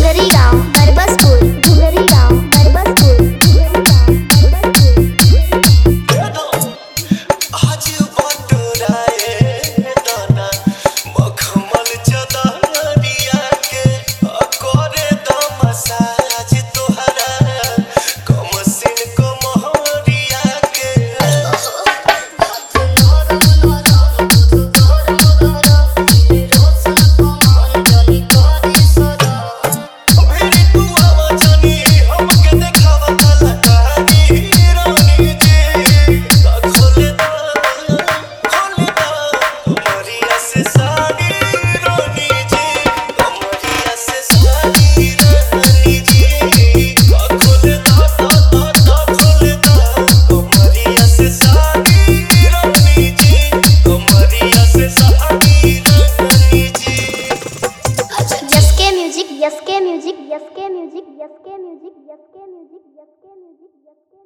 घुंगरी गांव बरबसपुर, घुंगरी गांव बरबसपुर, घुंगरी गांव बरबसपुर। आज बटोराए दाना मखमल चदरिया के करे दमसाज तोहरा कमसिन कमहरिया के भेरी तू आवा जानी हमके देखावा कलाकारी रानी जी खोले दा कमरिया से साड़ी रानी जी कमरिया से साड़ी रानी जी खोले दा खोले दा कमरिया से साड़ी रानी जी कमरिया से साड़ी रानी जी S K music, S K music, S K music, S K music, S K music, S K music, यसके